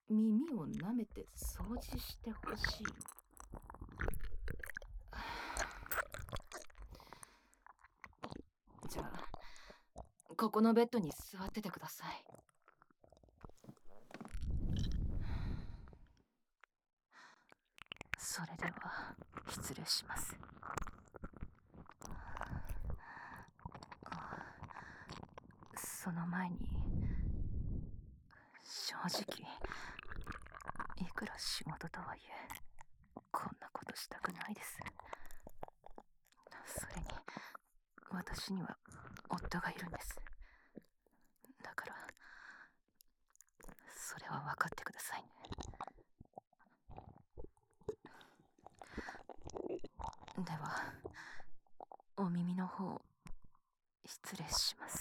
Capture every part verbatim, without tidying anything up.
耳を舐めて掃除してほしいの。じゃあ、ここのベッドに座っててください。それでは失礼します。その前に、正直いくら仕事とはいえこんなことしたくないです。それに私には夫がいるんです。だからそれは分かってくださいね。ではお耳の方失礼します。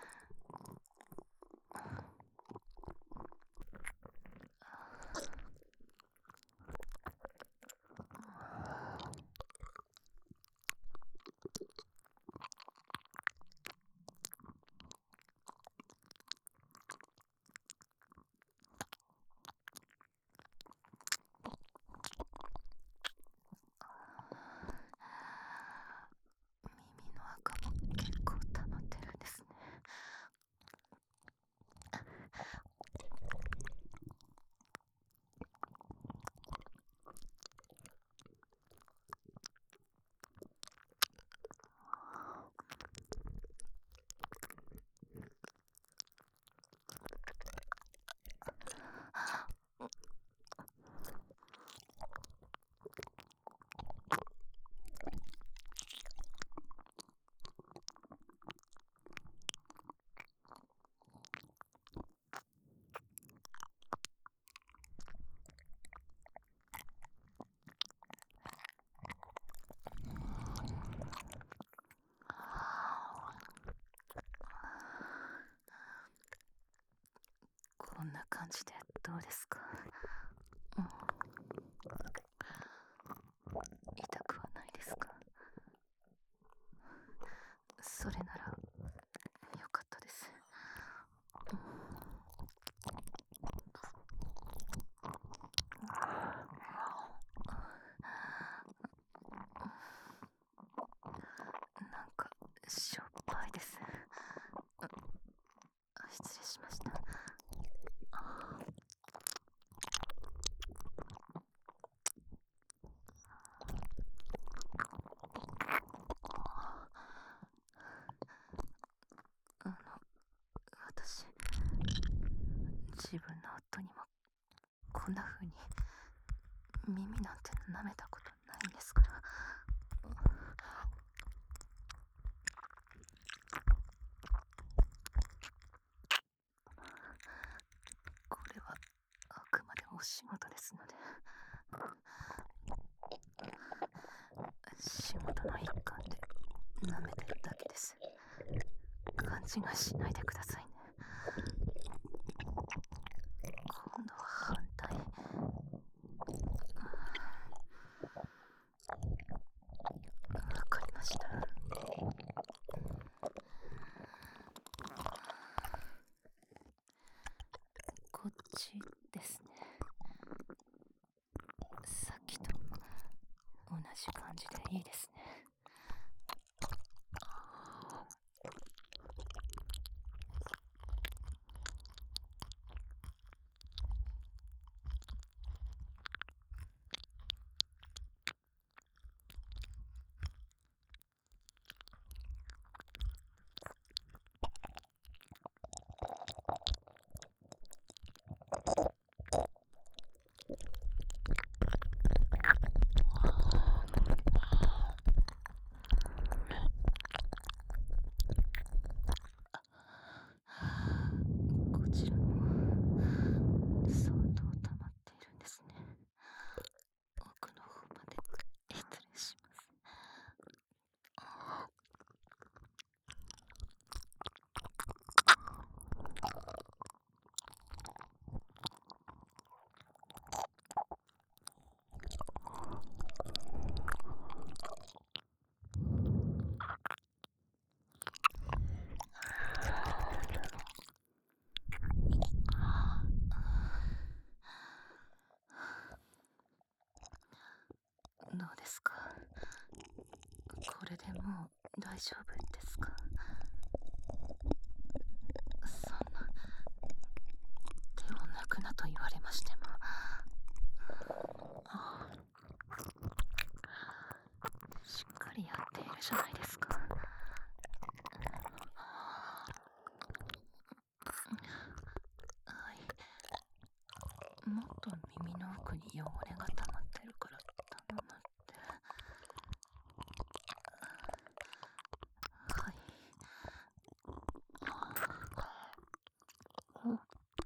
耳の垢も結構溜まってるんですね。こんな感じでどうですか？うん、痛くはないですか？それならよかったです。うん、なんかしょっぱいです。失礼しました。あの、私、自分の夫にもこんな風に耳なんて舐めたことないんですから。これはあくまでもお仕事ですので、仕事の一環で舐めてるだけです。勘違いしないでくださいね。今度は反対。わかりました。こっちですね。さっきと同じ感じでいいですね。 どうですか？これでもう大丈夫ですか？そんな、手を抜くなと言われましても。しっかりやっているじゃないですか。はい。もっと耳の奥に汚れが溜まってるから頼むって。はい。お、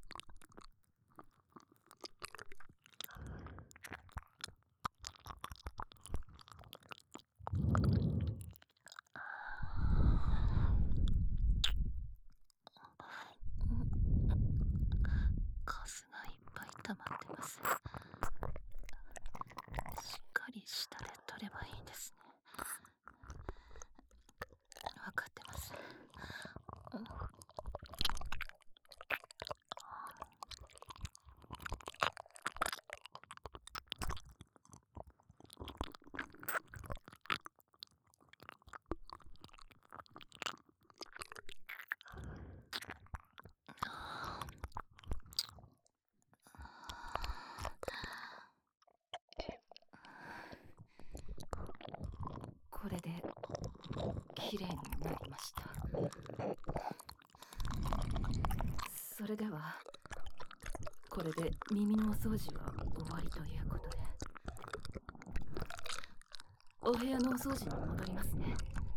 カスがいっぱい溜まってます。しっかり下で取ればいいんですね。わかってます。これできれいになりました。それではこれで耳のお掃除は終わりということで、お部屋のお掃除に戻りますね。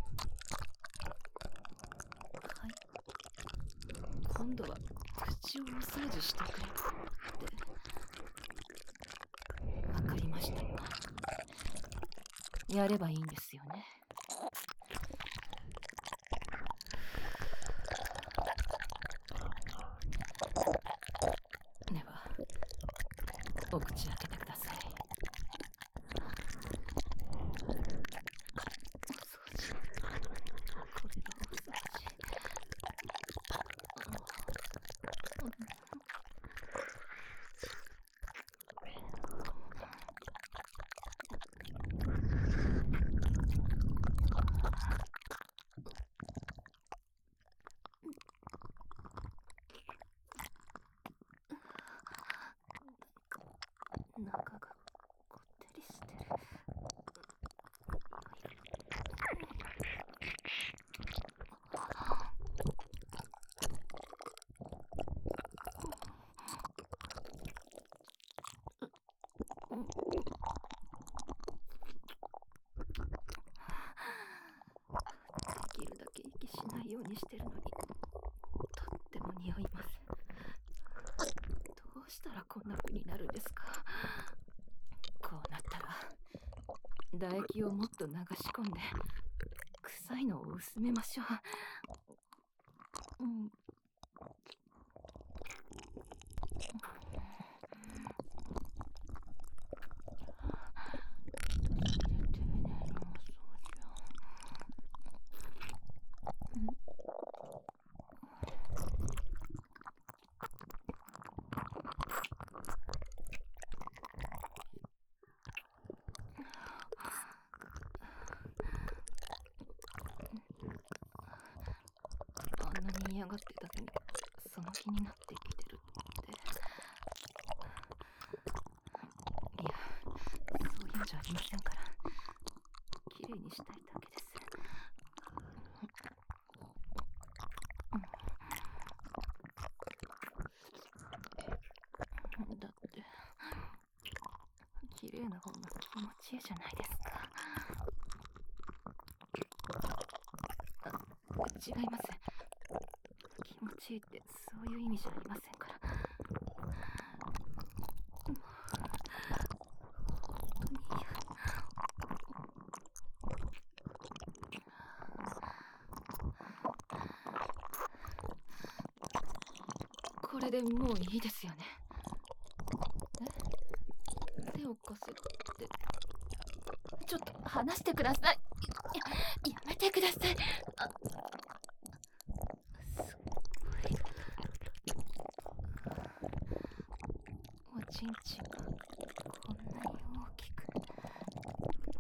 はい。今度は口をお掃除してくれって。わかりました。やればいいんですよね。ではお口開けてください。お掃除、これはお掃除。中がこってりしてる。できるだけ息しないようにしてるのに、とっても匂います。どうしたらこんな風になるんですか？こうなったら唾液をもっと流し込んで臭いのを薄めましょう。うん。あんなに嫌がってたのに、その気になってきてるって。いや、そういうんじゃありませんから。きれいにしたいだけです。だって、きれいな方が気持ちいいじゃないですか。あ、違います。気持ちいいってそういう意味じゃありませんから。これでもういいですよね。え？手をこすって。ちょっと離してください。や、やめてください。あ、すごい。おちんちんがこんなに大きく。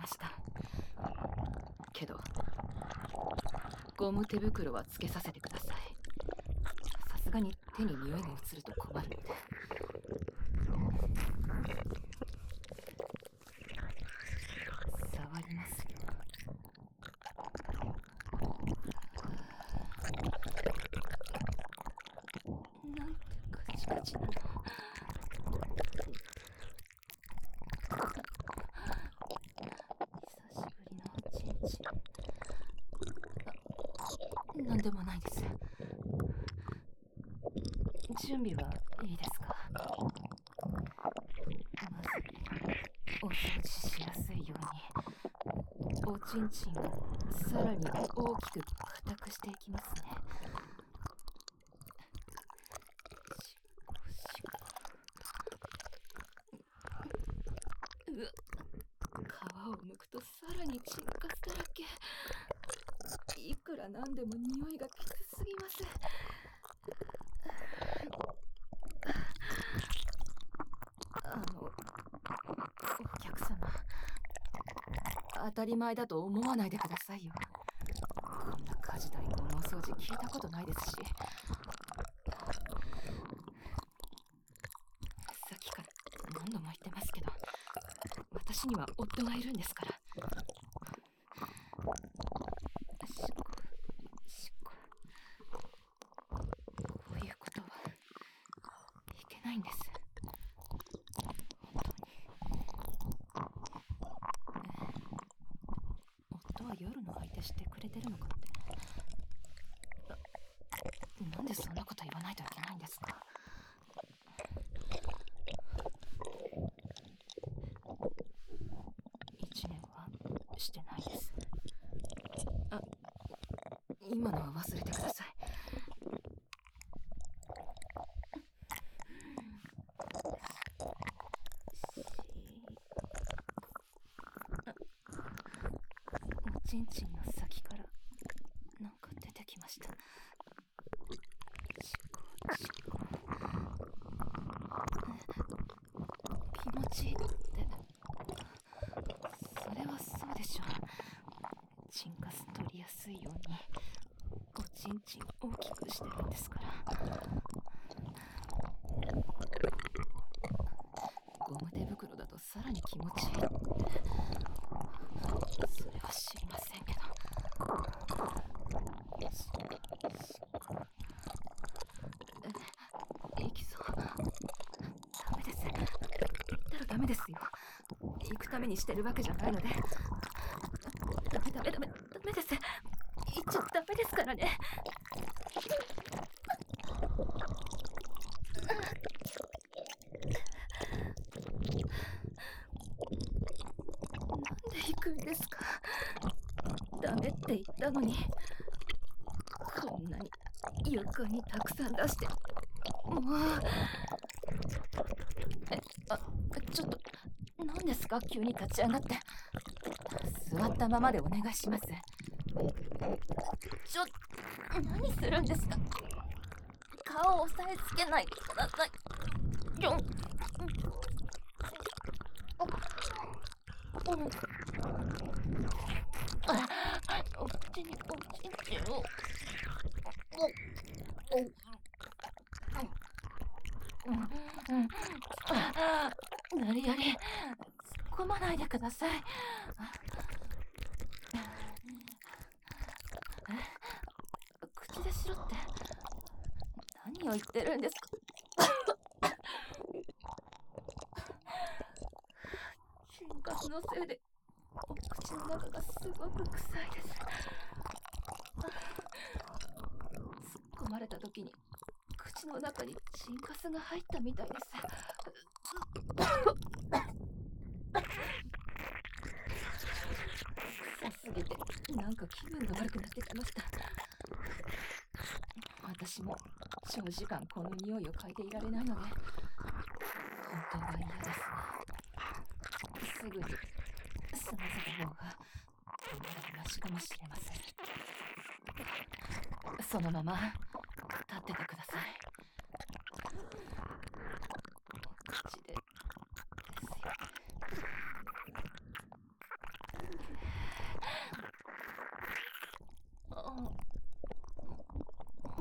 した。けどゴム手袋はつけさせてください。さすがに手に匂いが移ると困るので。触りますよ。なんてカチカチなの。久しぶりのおちんちん。あ、なんでもないです。準備はいいですか？まずお掃除しやすいようにおちんちんをさらに大きく硬くしていきますね。しこしこ。うわ、皮を剥くとさらにチンカスだらけ。いくらなんでも匂いがきつすぎます。あのお客様、当たり前だと思わないでくださいよ。こんな家事代行のお掃除聞いたことないですし。さっきから何度も言ってますけど、私には夫がいるんですから。しこしこ、こういうことはいけないんです。本当に。夫は夜の相手してくれてるのかって。なんでそんなこと言わないといけないんですか？一年はしてないです。あ、今のは忘れてください。おちんちんの先からなんか出てきました。チコチコ。気持ちいいって、それはそうでしょう。チンカス取りやすいようにおちんちん大きくしてるんですから。ゴム手袋だとさらに気持ちいいって、それは知りませんけど。え、行きそう。ダメです。行ったらダメですよ。行くためにしてるわけじゃないので。ダメダメダメダメです。行っちゃダメですからね。なんで行くんですか？ダメって言ったのに。こんなに床にたくさん出して。もう。え、あ、ちょっと、何ですか？急に立ち上がって。座ったままでお願いします。ちょ、何するんですか？顔を押さえつけないでください。ちょ、うん、うん、あ、お口におちんちんを。お、お、うん、うん、あ、無理やり突っ込まないでください。口でしろって何を言ってるんですか？チンカスのせいでお口の中がすごく臭いです。突っ込まれた時に口の中にチンカスが入ったみたいです。臭すぎてなんか気分が悪くなってきました。私も長時間この匂いを嗅いでいられないので本当は嫌ですが、すぐに済ませた方がマシかもしれません。そのまま立っててください。お口でですよ。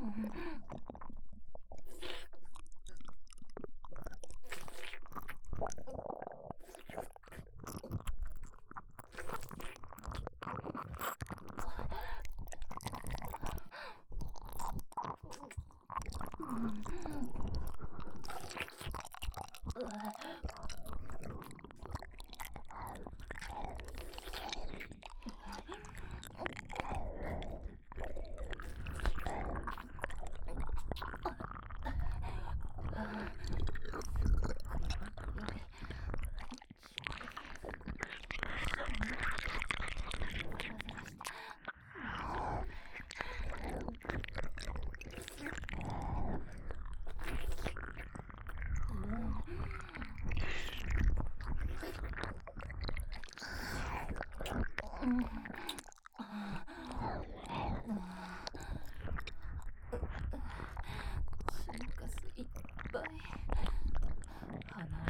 いっぱい鼻を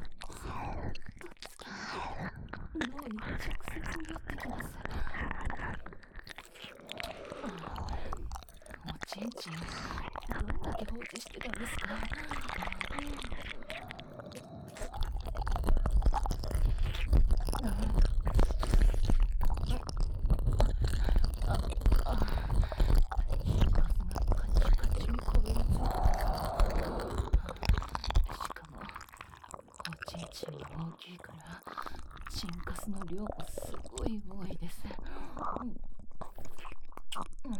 脳に直接寄ってきます。おちんちんどんだけ放置してたんですか？大きいからチンカスの量もすごい多いです。うんうん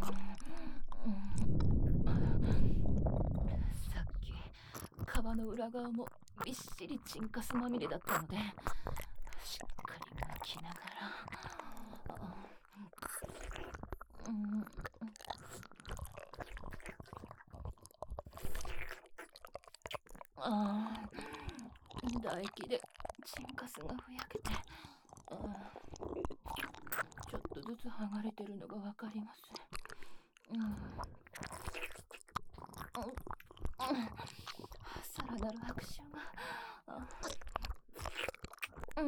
うん、さっき皮の裏側もびっしりチンカスまみれだったので、しっかり剥きながら、うん、ああ、唾液でチンカスがふやけて、あちょっとずつ剥がれてるのがわかります。うん、さらなる拍手が、うん、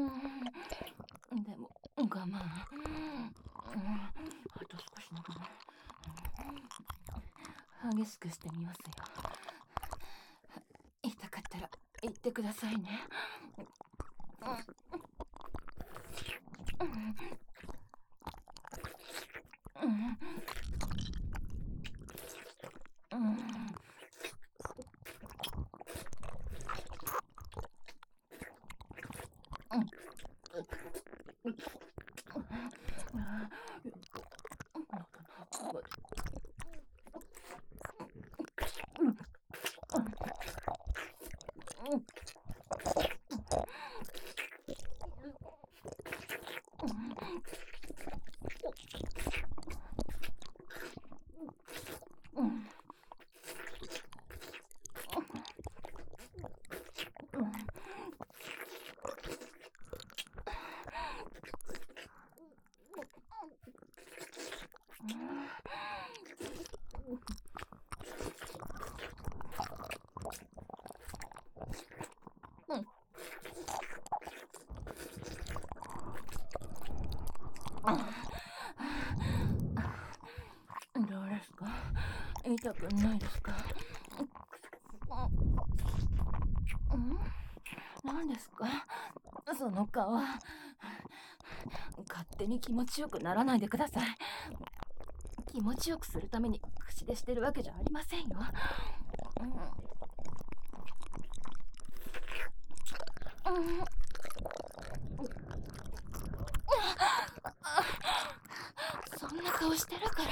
でも我慢、うん、あと少しの我慢、激しくしてみますよ。痛かったら言ってくださいね。どうですか？痛くないですか？うん？何ですか？その顔。勝手に気持ちよくならないでください。気持ちよくするために口でしてるわけじゃありませんよ。うん、うん、そんな顔してるから。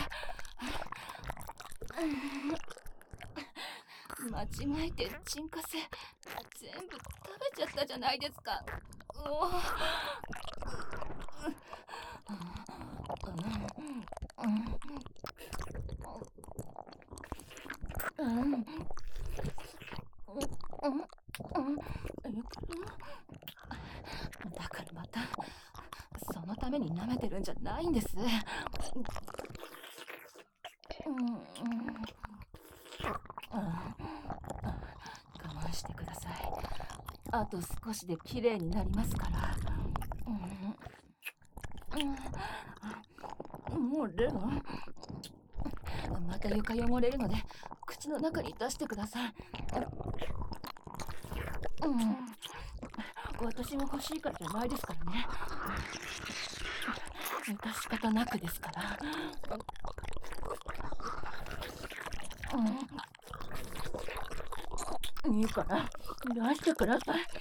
間違えてチンカス全部食べちゃったじゃないですか。うおだからまたそのために舐めてるんじゃないんです。うんうん、我慢してください。あと少しで綺麗になりますから。うん、もうレオンまた床汚れるので口水の中に出してください。うん、私も欲しいからじゃないですからね。致し方なくですから。うん、いいから出してください。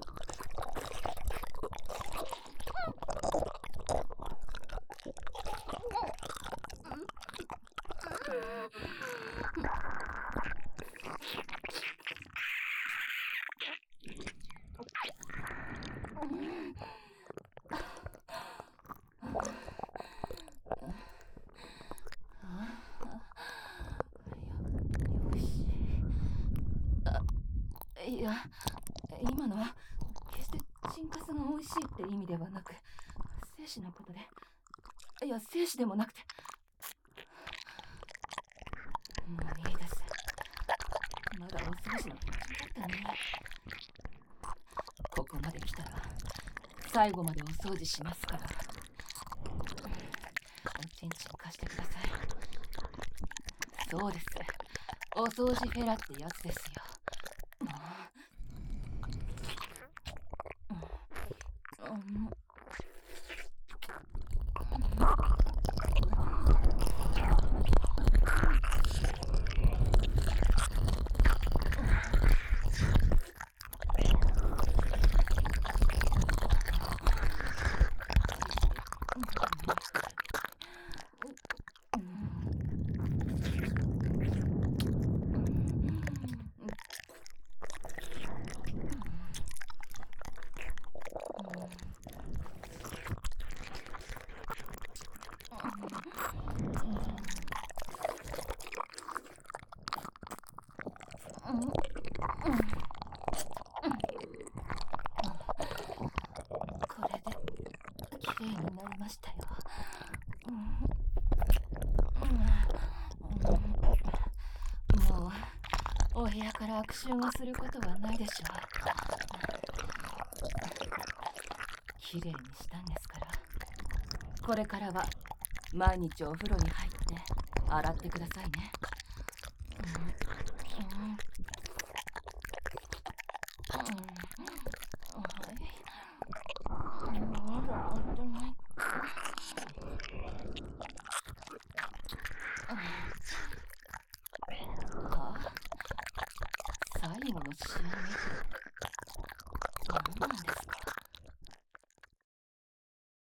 よし。いや、今のは決してチンカスが美味しいって意味ではなく、精子のことで。いや、精子でもなくて。もういいです。まだお掃除の途中だったね。ここまで来たら最後までお掃除しますから。おちんちん貸してください。そうです。お掃除フェラってやつですよ。うんうんこれで綺麗になりましたよ。もうお部屋から悪臭がすることはないでしょう。綺麗にしたんですから。これからは毎日お風呂に入って洗ってくださいね。最後の仕上げ。